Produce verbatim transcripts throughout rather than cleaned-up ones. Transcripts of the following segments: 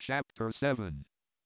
Chapter seven.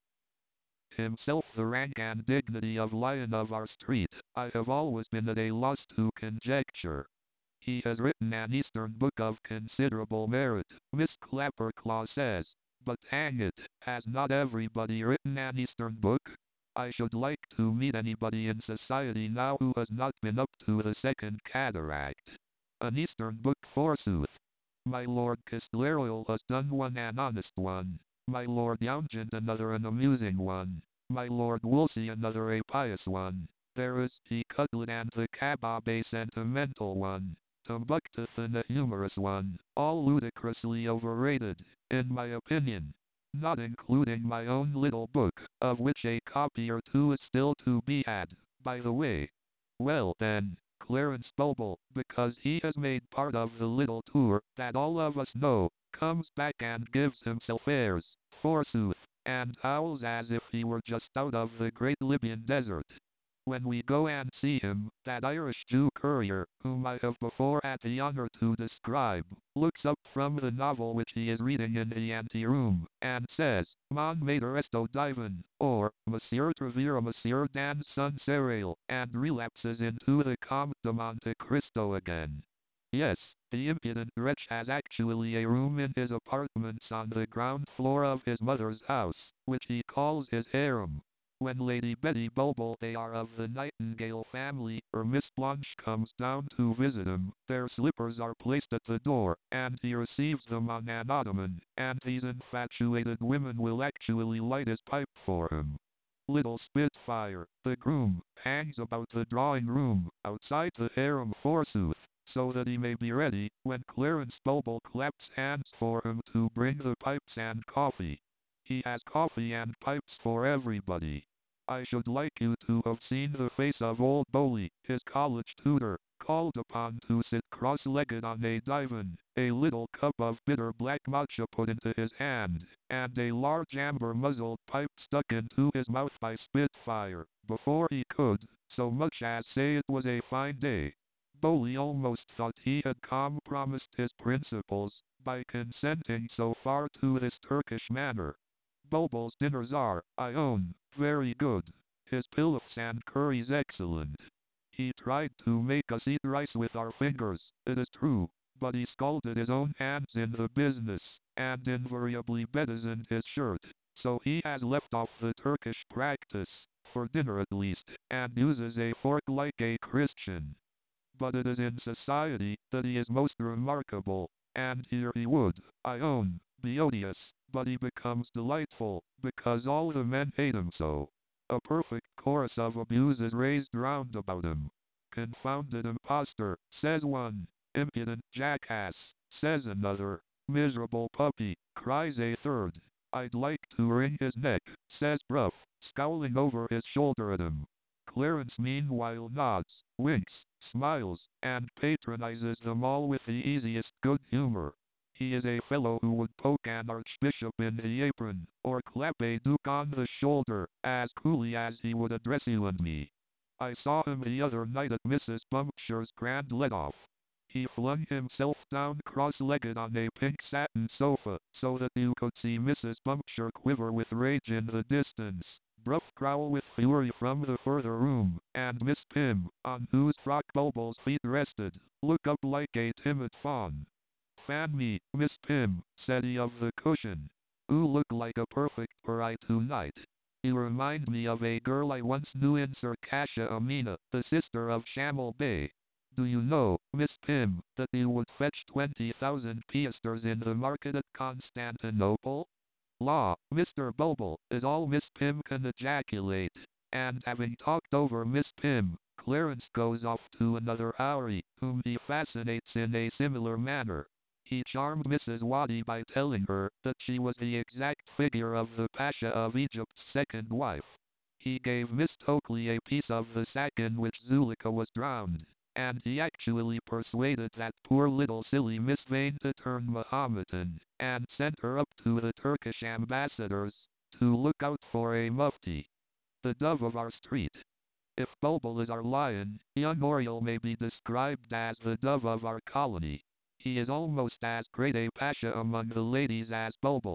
Himself the rank and dignity of Lion of our street, I have always been at a loss to conjecture. He has written an Eastern book of considerable merit, Miss Clapperclaw says, but hang it, has not everybody written an Eastern book? I should like to meet anybody in society now who has not been up to the second cataract. An Eastern book forsooth. My Lord Castlereagh has done one, an honest one. My Lord Youngent another, an amusing one. My Lord Wolsey another, a pious one. There is the Cutlet and the Kabob, a sentimental one. Tumbuctuthan a humorous one, all ludicrously overrated, in my opinion. Not including my own little book, of which a copy or two is still to be had, by the way. Well then, Clarence Bulbul, because he has made part of the little tour that all of us know, comes back and gives himself airs, forsooth, and howls as if he were just out of the great Libyan desert. When we go and see him, that Irish Jew courier, whom I have before had the honor to describe, looks up from the novel which he is reading in the ante-room, and says, Mon mater esto divin, or, Monsieur Trevira Monsieur Dan's son Cyril, and relapses into the Comte de Monte Cristo again. Yes, the impudent wretch has actually a room in his apartments on the ground floor of his mother's house, which he calls his harem. When Lady Betty Bulbul, they are of the Nightingale family, or Miss Blanche comes down to visit him, their slippers are placed at the door, and he receives them on an ottoman, and these infatuated women will actually light his pipe for him. Little Spitfire, the groom, hangs about the drawing-room, outside the harem forsooth, so that he may be ready, when Clarence Bulbul claps hands for him to bring the pipes and coffee. He has coffee and pipes for everybody. I should like you to have seen the face of old Bowley, his college tutor, called upon to sit cross-legged on a divan, a little cup of bitter black matcha put into his hand, and a large amber-muzzled pipe stuck into his mouth by Spitfire, before he could, so much as say it was a fine day. Bowley almost thought he had compromised his principles, by consenting so far to this Turkish manner. Bulbul's dinners are, I own, very good. His pilafs and curries excellent. He tried to make us eat rice with our fingers, it is true, but he scalded his own hands in the business, and invariably bedizened his shirt, so he has left off the Turkish practice, for dinner at least, and uses a fork like a Christian. But it is in society that he is most remarkable, and here he would, I own, be odious, but he becomes delightful, because all the men hate him so. A perfect chorus of abuse is raised round about him. Confounded impostor, says one. Impudent jackass, says another. Miserable puppy, cries a third. I'd like to wring his neck, says Bruff, scowling over his shoulder at him. Clarence meanwhile nods, winks, smiles, and patronizes them all with the easiest good humor. He is a fellow who would poke an archbishop in the apron, or clap a duke on the shoulder, as coolly as he would address you and me. I saw him the other night at Missus Bumpshure's grand let-off. He flung himself down cross-legged on a pink satin sofa, so that you could see Missus Bumpshure quiver with rage in the distance, Bruff growl with fury from the further room, and Miss Pym, on whose frock Bulbul's feet rested, look up like a timid fawn. Fan me, Miss Pym, said he of the cushion. You look like a perfect pari tonight. You remind me of a girl I once knew in Circassia Amina, the sister of Shamal Bey. Do you know, Miss Pym, that you would fetch twenty thousand piastres in the market at Constantinople? Law, Mister Bulbul, is all Miss Pym can ejaculate, and having talked over Miss Pym, Clarence goes off to another houri, whom he fascinates in a similar manner. He charmed Missus Waddy by telling her that she was the exact figure of the Pasha of Egypt's second wife. He gave Miss Tokley a piece of the sack in which Zuleika was drowned, and he actually persuaded that poor little silly Miss Vane to turn Mahometan, and sent her up to the Turkish ambassadors, to look out for a mufti. The dove of our street. If Bulbul is our lion, young Oriel may be described as the dove of our colony. He is almost as great a pasha among the ladies as Bulbul.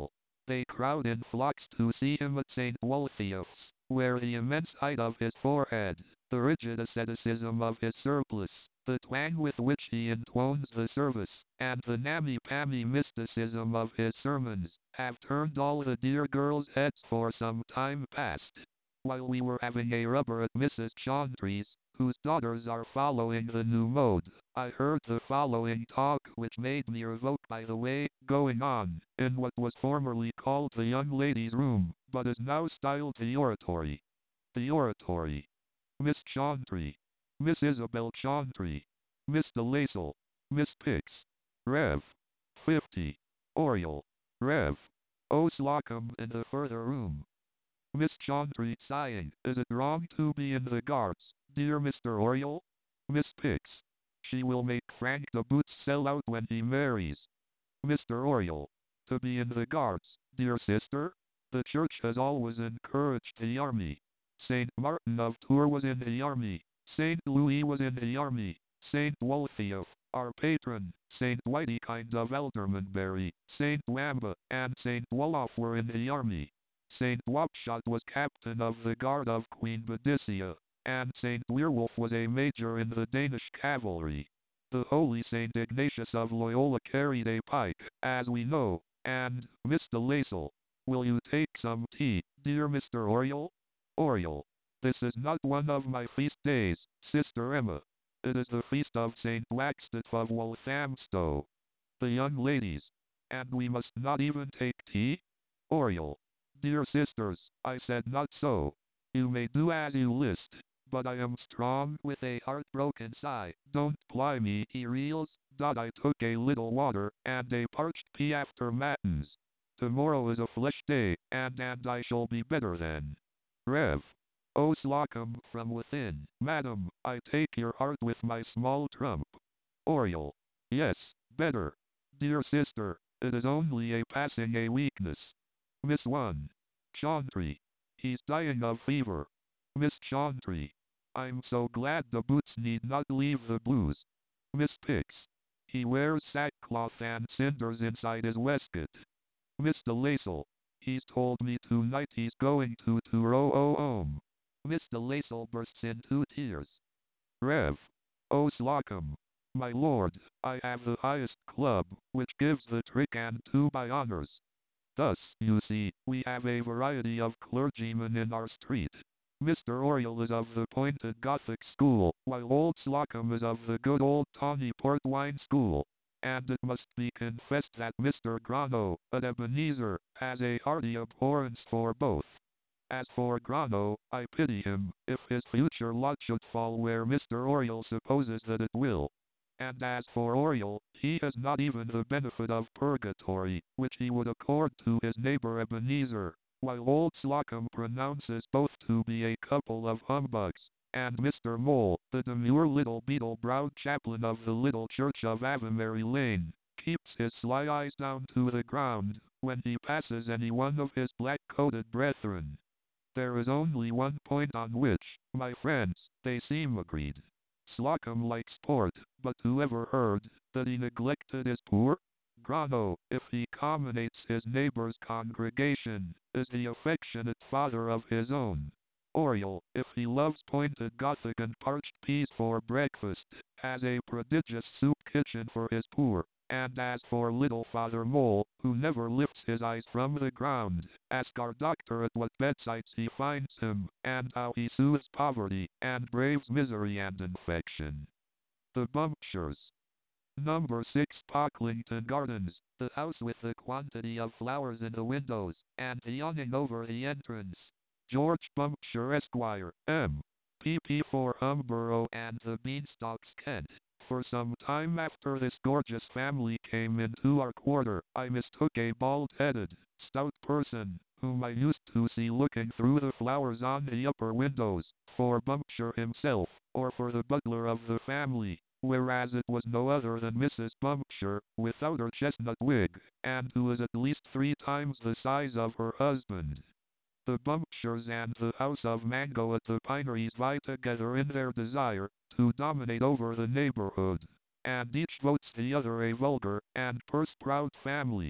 They crowd in flocks to see him at Saint Wolfiof's, where the immense height of his forehead, the rigid asceticism of his surplice, the twang with which he intones the service, and the namby-pamby mysticism of his sermons, have turned all the dear girls' heads for some time past. While we were having a rubber at Missus Chauntry's, whose daughters are following the new mode, I heard the following talk, which made me revoke by the way, going on, in what was formerly called the young ladies' room, but is now styled the oratory. The oratory. Miss Chauntry. Miss Isabel Chauntry. Miss DeLasalle. Miss Pix. Rev. fifty. Oriel. Rev. O. Slocum in the further room. Miss Chauntry sighing, is it wrong to be in the Guards, dear Mister Oriel? Miss Pix. She will make Frank the Boots sell out when he marries. Mister Oriel. To be in the Guards, dear sister? The Church has always encouraged the army. Saint Martin of Tours was in the army. Saint Louis was in the army. Saint Wolfiof, our patron, Saint Whitykind of Aldermanbury, Saint Wamba, and Saint Wolof were in the army. Saint Wapshot was captain of the guard of Queen Boadicea, and Saint Weirwolf was a major in the Danish cavalry. The holy Saint Ignatius of Loyola carried a pike, as we know, and, Miss DeLasalle, will you take some tea, dear Mister Oriel? Oriel. This is not one of my feast days, Sister Emma. It is the feast of Saint Blackstiff of Walthamstow. The young ladies. And we must not even take tea? Oriel. Dear sisters, I said not so. You may do as you list, but I am strong with a heartbroken sigh. Don't ply me, he reels, that I took a little water, and a parched pea after matins. Tomorrow is a flesh day, and and I shall be better then. Rev. O. Slocum from within. Madam, I take your heart with my small trump. Oriel. Yes, better. Dear sister, it is only a passing a weakness. Miss one. Chauntry. He's dying of fever. Miss Chauntry. I'm so glad the Boots need not leave the blues. Miss Pix. He wears sackcloth and cinders inside his waistcoat. Miss DeLasalle. He's told me tonight he's going to Tours. Miss DeLasalle bursts into tears. Rev. O. Slocum. My lord, I have the highest club, which gives the trick and two by honors. Thus, you see, we have a variety of clergymen in our street. Mister Oriel is of the pointed Gothic school, while old Slocum is of the good old tawny port wine school. And it must be confessed that Mister Grano, at Ebenezer, has a hearty abhorrence for both. As for Grano, I pity him, if his future lot should fall where Mister Oriel supposes that it will. And as for Oriel, he has not even the benefit of purgatory, which he would accord to his neighbor Ebenezer, while old Slocum pronounces both to be a couple of humbugs, and Mister Mole, the demure little beetle-browed chaplain of the little church of Avonmary Lane, keeps his sly eyes down to the ground, when he passes any one of his black-coated brethren. There is only one point on which, my friends, they seem agreed. Slocum likes sport, but who ever heard that he neglected his poor? Grano, if he comminates his neighbor's congregation, is the affectionate father of his own. Oriel, if he loves pointed Gothic and parched peas for breakfast, has a prodigious soup kitchen for his poor. And as for little Father Mole, who never lifts his eyes from the ground, ask our doctor at what bedsides he finds him, and how he soothes poverty, and braves misery and infection. The Bumpshires. Number six Pocklington Gardens, the house with the quantity of flowers in the windows, and the awning over the entrance. George Bumpshire Esquire, M. P P for Humborough and the Beanstalks, Kent. For some time after this gorgeous family came into our quarter, I mistook a bald-headed, stout person, whom I used to see looking through the flowers on the upper windows, for Bumpshire himself, or for the butler of the family, whereas it was no other than Missus Bumpshire, without her chestnut wig, and who is at least three times the size of her husband. The Bumpshires and the House of Mango at the Pineries vie together in their desire to dominate over the neighborhood, and each votes the other a vulgar and purse-proud family.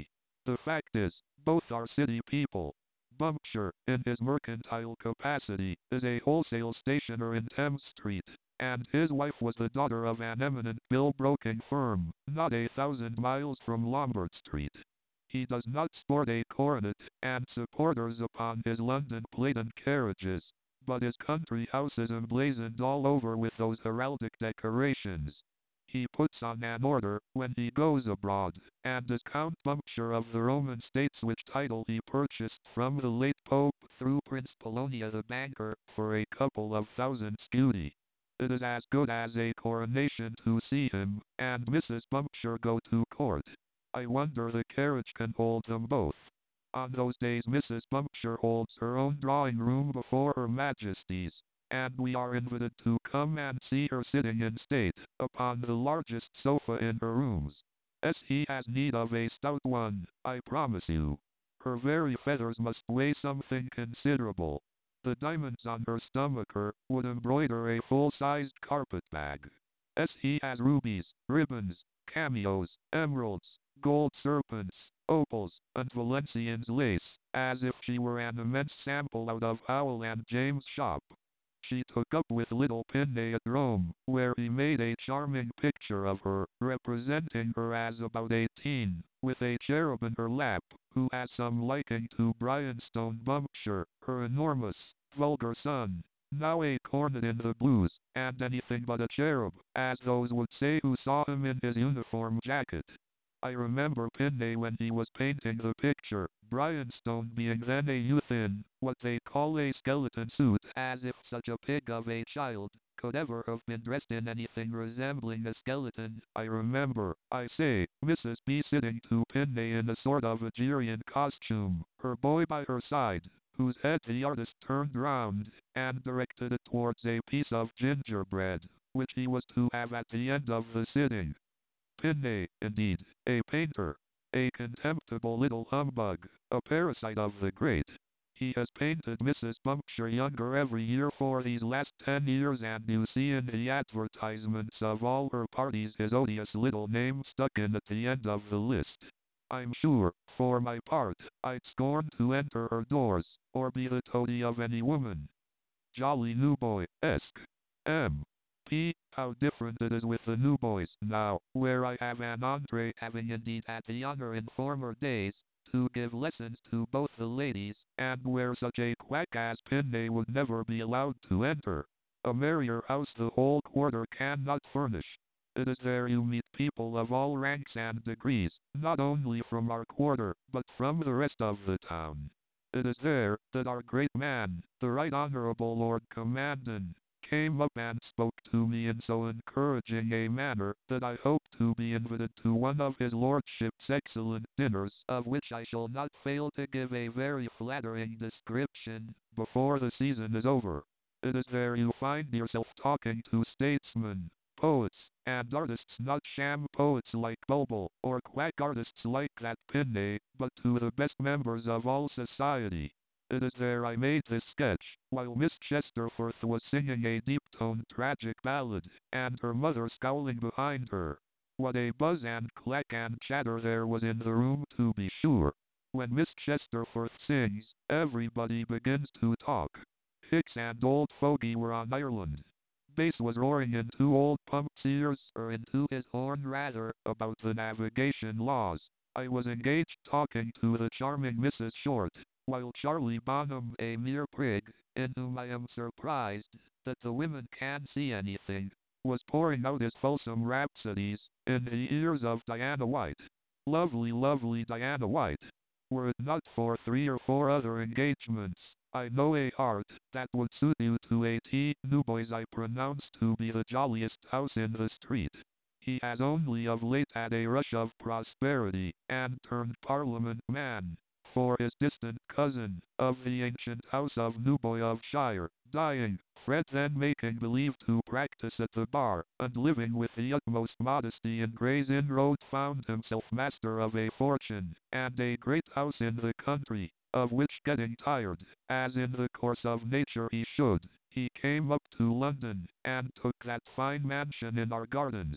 The fact is, both are city people. Bumpshire, in his mercantile capacity, is a wholesale stationer in Thames Street, and his wife was the daughter of an eminent bill-broking firm, not a thousand miles from Lombard Street. He does not sport a coronet and supporters upon his London plate and carriages, but his country house is emblazoned all over with those heraldic decorations. He puts on an order when he goes abroad, and is Count Bumpshire of the Roman States, which title he purchased from the late Pope through Prince Polonia the banker for a couple of thousand scudi. It is as good as a coronation to see him and Missus Bumpshire go to court. I wonder the carriage can hold them both. On those days Missus Bumpshire holds her own drawing room before Her Majesty's, and we are invited to come and see her sitting in state, upon the largest sofa in her rooms. As he has need of a stout one, I promise you. Her very feathers must weigh something considerable. The diamonds on her stomacher would embroider a full-sized carpet-bag. As he has rubies, ribbons, cameos, emeralds, gold serpents, opals, and Valenciennes lace, as if she were an immense sample out of Howell and James' shop. She took up with little Pinday at Rome, where he made a charming picture of her, representing her as about eighteen, with a cherub in her lap, who has some liking to Bryanstone Bumpshire, her enormous, vulgar son, now a cornet in the blues, and anything but a cherub, as those would say who saw him in his uniform jacket. I remember Pinday when he was painting the picture, Bryanstone being then a youth in what they call a skeleton suit, as if such a pig of a child could ever have been dressed in anything resembling a skeleton. I remember, I say, Missus B sitting to Pinday in a sort of Algerian costume, her boy by her side, whose head the artist turned round, and directed it towards a piece of gingerbread, which he was to have at the end of the sitting. Pinday, indeed, a painter, a contemptible little humbug, a parasite of the great. He has painted Missus Bumpshire younger every year for these last ten years, and you see in the advertisements of all her parties his odious little name stuck in at the end of the list. I'm sure, for my part, I'd scorn to enter her doors, or be the toady of any woman. Jolly new boy-esque. M. P. How different it is with the new boys now, where I have an entree, having indeed had the honor in former days to give lessons to both the ladies, and where such a quack as Pinday would never be allowed to enter. A merrier house the whole quarter cannot furnish. It is there you meet people of all ranks and degrees, not only from our quarter, but from the rest of the town. It is there that our great man, the Right Honourable Lord Commandant, came up and spoke to me in so encouraging a manner that I hope to be invited to one of his lordship's excellent dinners, of which I shall not fail to give a very flattering description before the season is over. It is there you find yourself talking to statesmen, poets, and artists, not sham poets like Bulbul, or quack artists like that Pinday, but to the best members of all society. It is there I made this sketch, while Miss Chesterforth was singing a deep-toned tragic ballad, and her mother scowling behind her. What a buzz and clack and chatter there was in the room, to be sure. When Miss Chesterforth sings, everybody begins to talk. Hicks and old Fogey were on Ireland. Bass was roaring into old Pump's ears, or into his horn rather, about the navigation laws. I was engaged talking to the charming Missus Short, while Charlie Bonham, a mere prig, in whom I am surprised that the women can see anything, was pouring out his fulsome rhapsodies in the ears of Diana White. Lovely, lovely Diana White. Were it not for three or four other engagements, I know a heart that would suit you to a T. Newboys I pronounce to be the jolliest house in the street. He has only of late had a rush of prosperity, and turned Parliament man. For his distant cousin, of the ancient house of Newboy of Shire, dying, Fred then making believe to practice at the bar, and living with the utmost modesty in Gray's Inn Road, found himself master of a fortune, and a great house in the country, of which getting tired, as in the course of nature he should, he came up to London, and took that fine mansion in our gardens.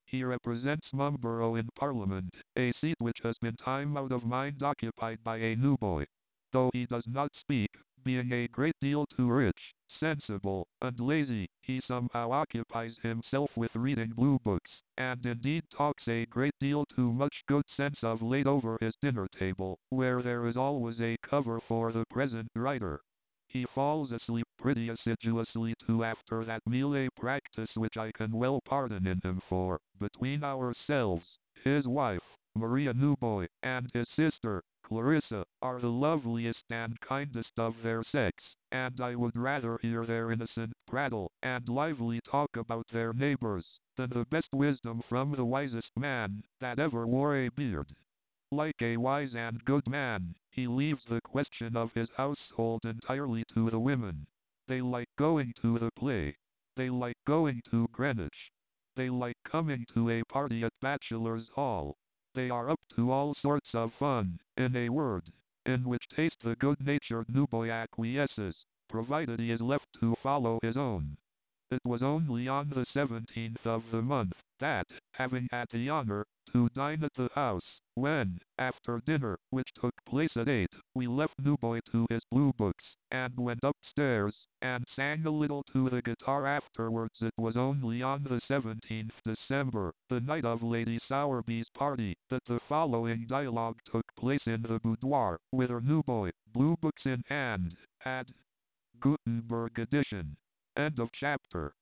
He represents Mumborough in Parliament, a seat which has been time out of mind occupied by a new boy. Though he does not speak, being a great deal too rich, sensible, and lazy, he somehow occupies himself with reading blue books, and indeed talks a great deal too much good sense of late over his dinner table, where there is always a cover for the present writer. He falls asleep pretty assiduously too after that meal, a practice which I can well pardon in him, for, between ourselves, his wife, Maria Newboy, and his sister, Clarissa, are the loveliest and kindest of their sex, and I would rather hear their innocent prattle and lively talk about their neighbors, than the best wisdom from the wisest man that ever wore a beard. Like a wise and good man, he leaves the question of his household entirely to the women. They like going to the play. They like going to Greenwich. They like coming to a party at Bachelor's Hall. They are up to all sorts of fun, in a word, in which taste the good-natured Newboy acquiesces, provided he is left to follow his own. It was only on the seventeenth of the month that, having had the honor to dine at the house, when, after dinner, which took place at eight, we left Newboy to his blue books, and went upstairs, and sang a little to the guitar afterwards, it was only on the seventeenth December, the night of Lady Sowerby's party, that the following dialogue took place in the boudoir, whither Newboy, blue books in hand, had Gutenberg edition. End of chapter.